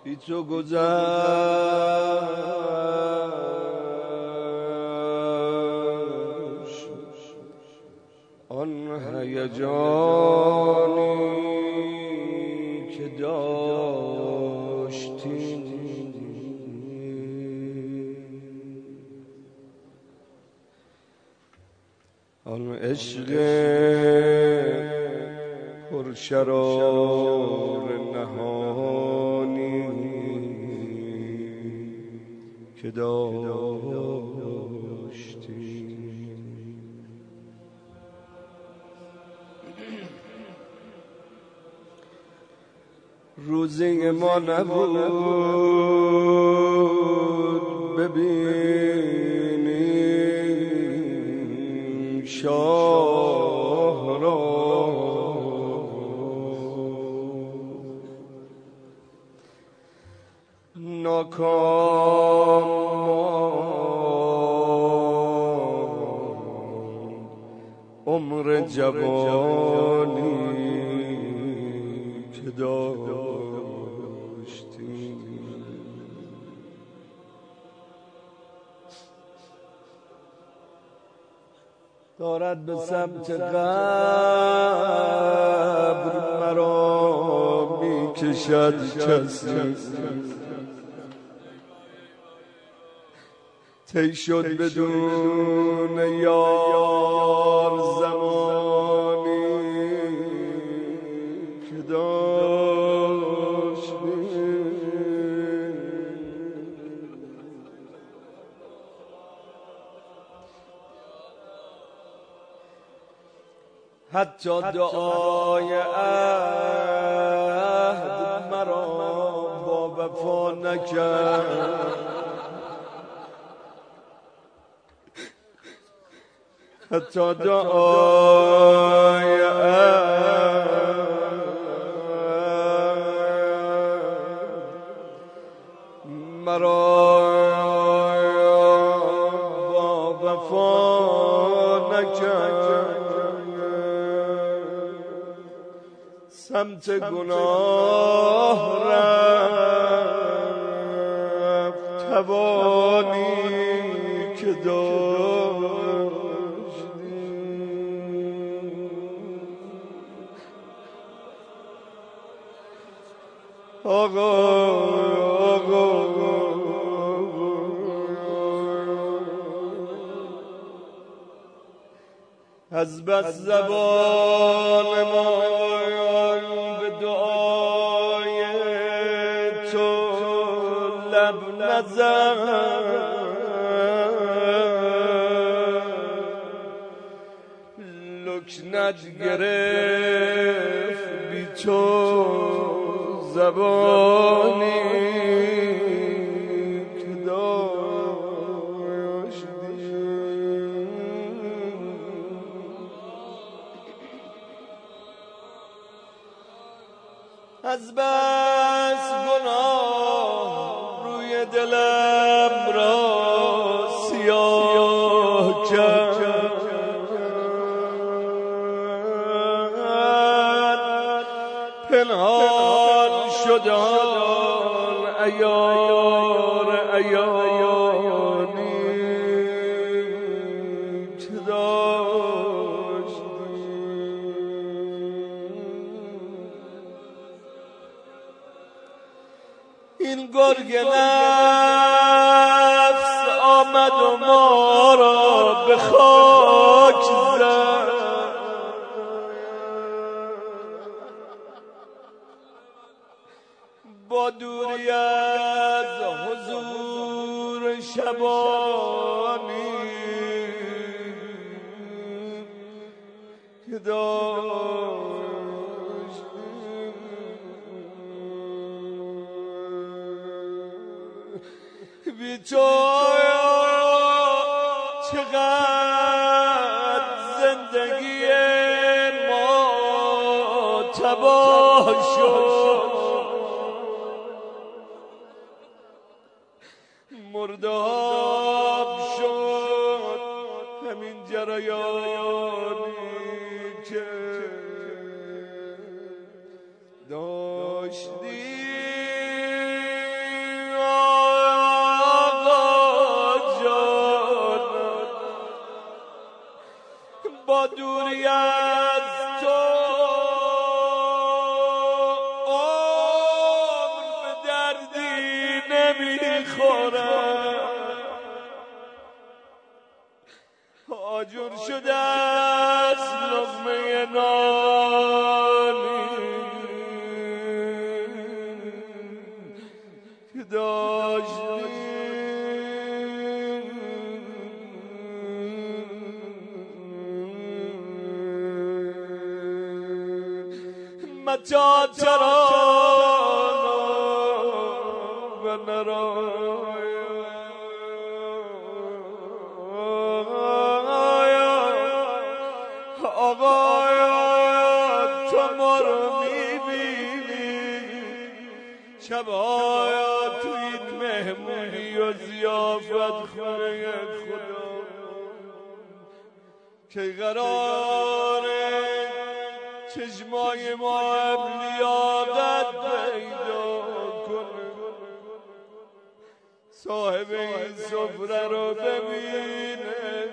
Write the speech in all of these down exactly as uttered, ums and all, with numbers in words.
بی تو گذشت آن هیجانی که داشتی، آن عشق پرشرار نهانی که داشتی. روزی ما نبود ببینیم شاه را، ناکام عمر جوانی که داشتی. دارد به سمت قبر مرا می کشد کسی، طی شد بدون یار زمانی که داشتی. حتی دعای عهد مرا با وفا نکرد، حتی دعای مرا با وفا نکرد، سمت گناه رفت توانی که داشتی. آقا آقا از بس زبان ما به دعای تو لب نزد، لکنت گرفت بی تو زبانی که داشتی. از بس گناه روی دلم را سیاه کرد، پنهان شد آن عیار عیانی که داشتی. این گرگ نفس آمد و ما را به خاک زد، با دوری از حضور شبانی که داشتی. بی تو چقدر زندگی ما تباه شد، مرداب شد همین جریانی که داشتی. داشتی متا ترانا و نرایا آقایا تو ما رو میبینی شبایا تو این مهمونی و ضیافت خونه خدا که قراره چشمای ما هم لیاقت پیدا کنه صاحب این سفره رو ببینه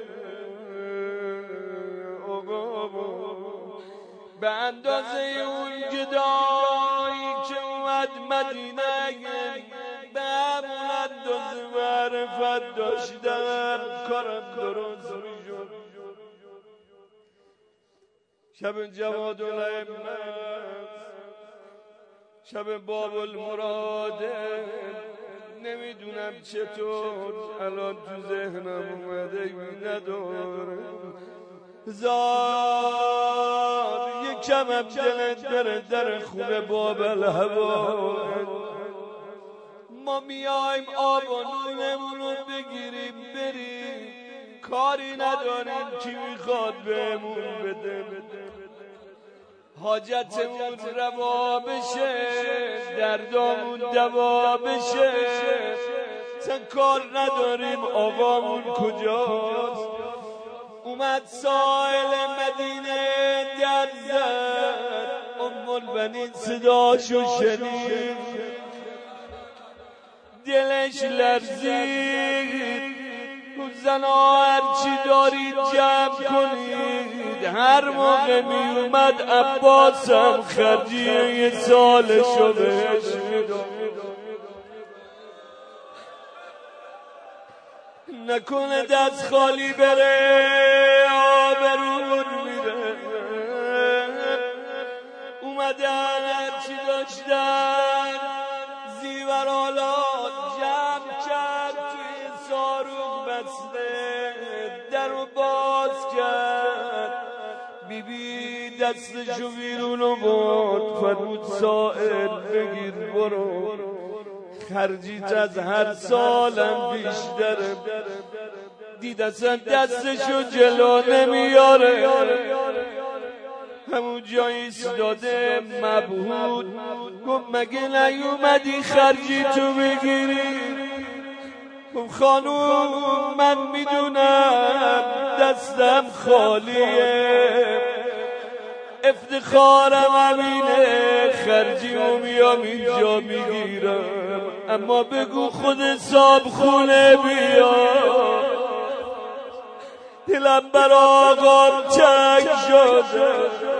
به اندازه اون گدایی که اومد مدینه به همون اندازه معرفت داشتم کارم درست میشد شب جواد الامت شب باب المراده نمیدونم چطور الان تو ذهنم اومده ندارم زار یکم هم دلت بره در خونه باب الهوا ما میایم آب و نونمون رو بگیریم بریم کاری نداریم کی میخواد بهمون بده حاجتمون روا بشه دردامون دوا بشه سن کار نداریم آقامون کجاست اومد سائل مدینه در زد ام البنین صداشو شنید دلش لرزید زنا هرچی دارید جمع کنید هر موقع می اومد عباسم خرجیه یه سالشو بهش میداد نکنه دست خالی بره آبرون میره اومدن هرچی داشتن زیورالات جمع کرد توی ساروق بسته در رو باز کرد بی بی دستشو بیرونو برد فرمود سائل بگیر برو خرجیت از هر سالم بیشتره دید اصلا دستشو جلو نمیاره همون جایی ایستاده مبهوت گفت مگه نیومدی خرجی تو بگیری گفت خانوم من میدونم دستم خالیه افتخارم همینه خرجی و میام اینجا میگیرم اما بگو خود صاحب خونه بیا دلم بر آقام چنگ شده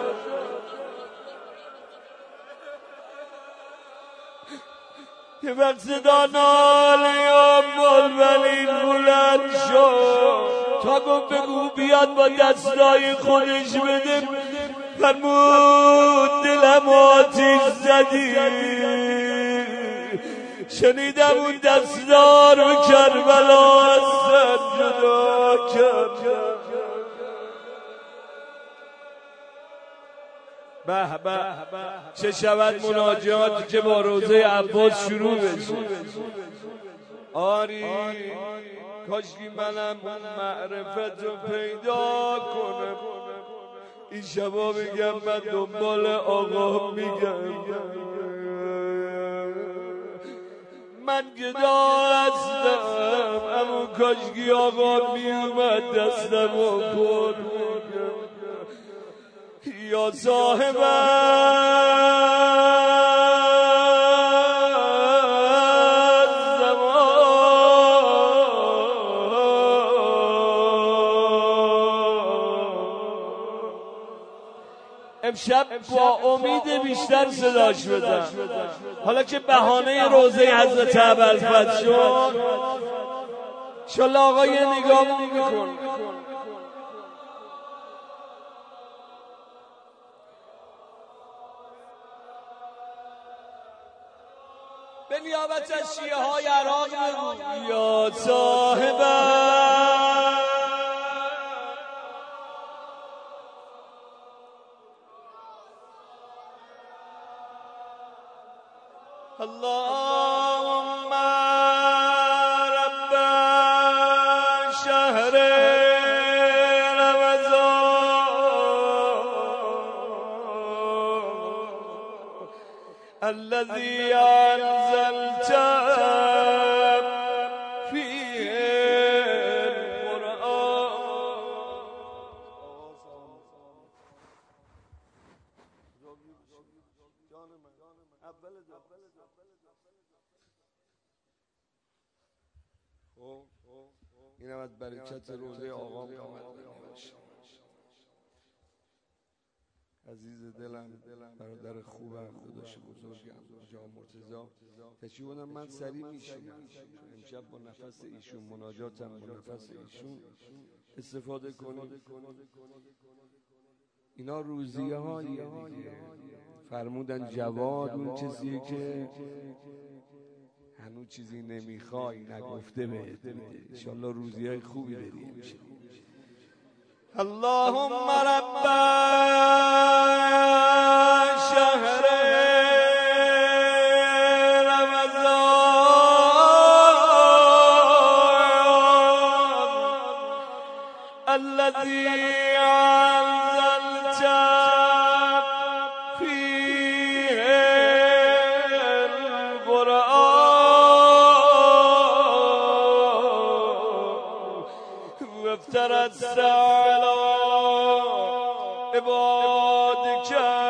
که وقت صدا ناله یا بلبلین بلند شد تا گفت بگو بیاد با دستای خودش بده فرمود دلم آتیش زدی شنیدم اون دستار و کربلا از سر جدا کرد به به چه شود مناجات که با روزه عباس شروع بشه آری کاشکی منم اون معرفت رو پیدا کنم این شبا بگم من دنبال آقا میگم من گدا هستم اما کاشکی آقا میومد دستم و پر یا صاحب امشب با امید بیشتر صداش بدم حالا که بهانه روزه حضرت ابوالفضل شد انشالله آقا یه نگاه میکن به نیابت از شیعه های عراق بگو یا صاحب اللهم رب شهر الذي أنزلت فيه القرآن. این هم از برکت روزه آقام عزیز دلم، برادر خوبم، داداش بزرگم جان مرتضی تشریف بودم. من سریع میشینم امشب با نفس ایشون مناجاتم با نفس ایشون استفاده کنیم. اینا روزیه هایی فرمودن جواد اون چیزیه که هنوز چیزی نمیخوای نگفته بهت میده. انشالله روزیه های خوبی بریم. اللهم رب شهر رمضان الذي أنزلت فيه القرآن وافترضت على عبادك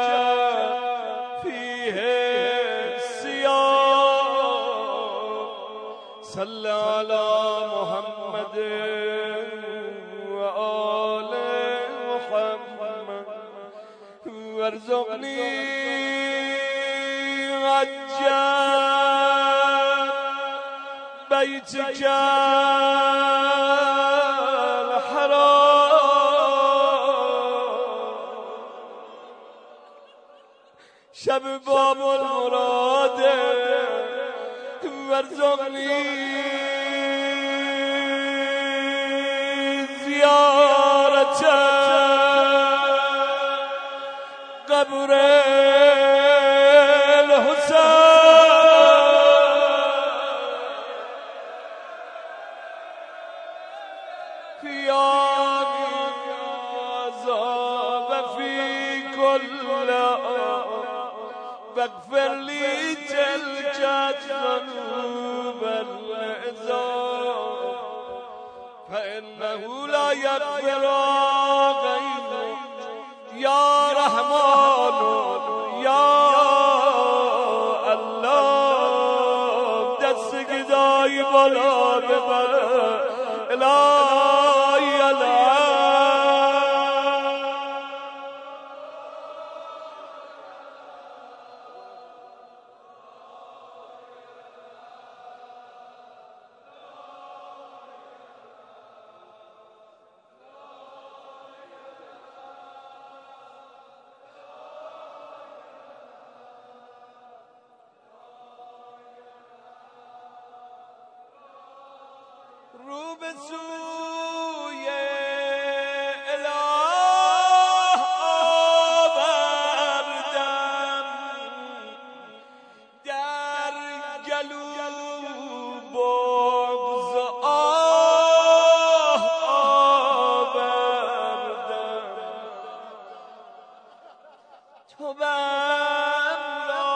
فيه الصيام صل على محمد وآل محمد وارزقني حجا بيتك شب باب المراد وارزقني زيارة قبر الحسين في يوم عذاب في كل واغفر لي تلك الذنوب العظام فإنه لا يغفر غيرك يا رحمن يا الله. دست گدای بالا ببر الهی الهی رو به سوی اله آوردم در گلو بغض آه آوردم تو بم را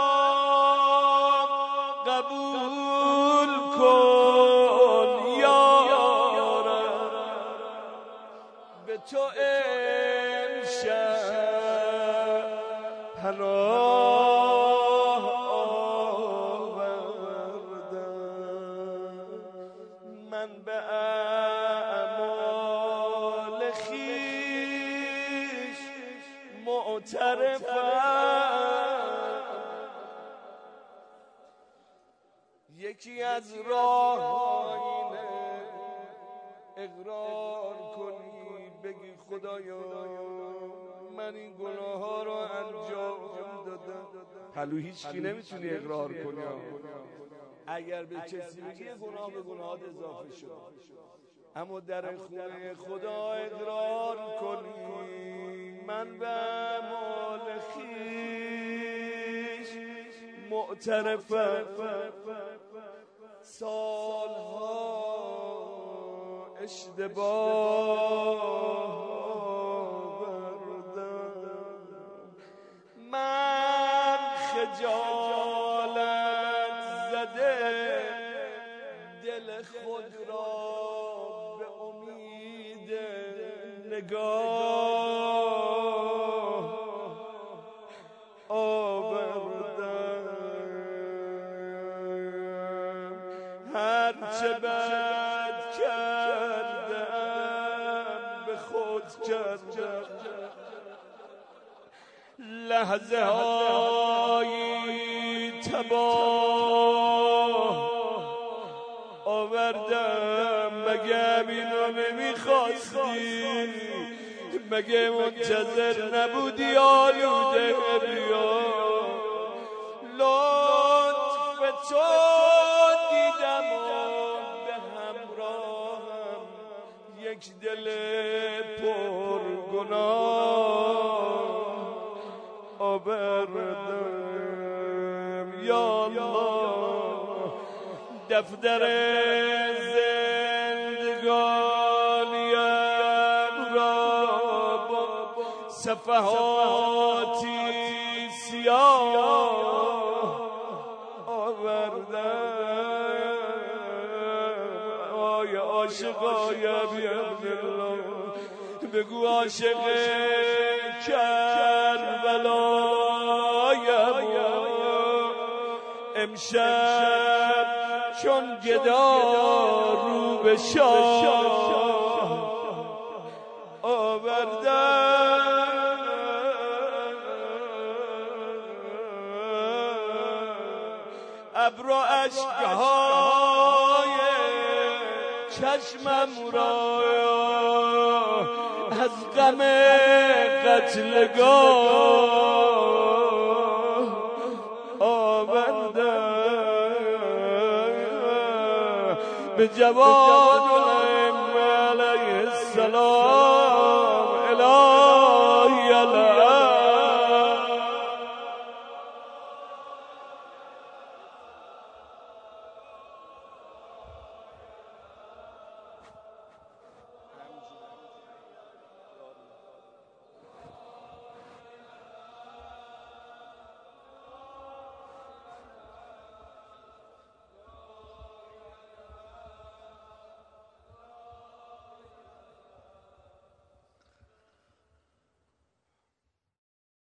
قبول کن تو امشب پناه آوردم. من به اعمال خویش معترفم. یکی از راه‌های اقرار کنی بگی خدایا من این گناه ها رو انجام دادم هلو هیچ کی نمیتونی اقرار کنی. اگر به کسی بگی گناه به گناهات اضافه شد، اما در خونه خدا اقرار کنی من به اعمال خویش معترفم، سالها اشتباه من خجالت زده دل خود را به امید نگاه آوردم. هرچه بد کردم به خود کردم، لحظه هایی تباه آوردم. مگه همینو نمیخواستی؟ مگه منتظر نبودی آلوده بیا؟ لطف تو دیدم و به همراهم یک دل پر گناه آوردم. یا الله دفتر زندگانیم را با صفحاتی سیاه آوردم. آی عاشقای ابی عبدالله بگو عاشق کربلایم امشب چون گدا رو به شاه آوردم. ابر و اشکهای چشمم را از غم قتلگاه آوردم. به جواد الائمه علیه السلام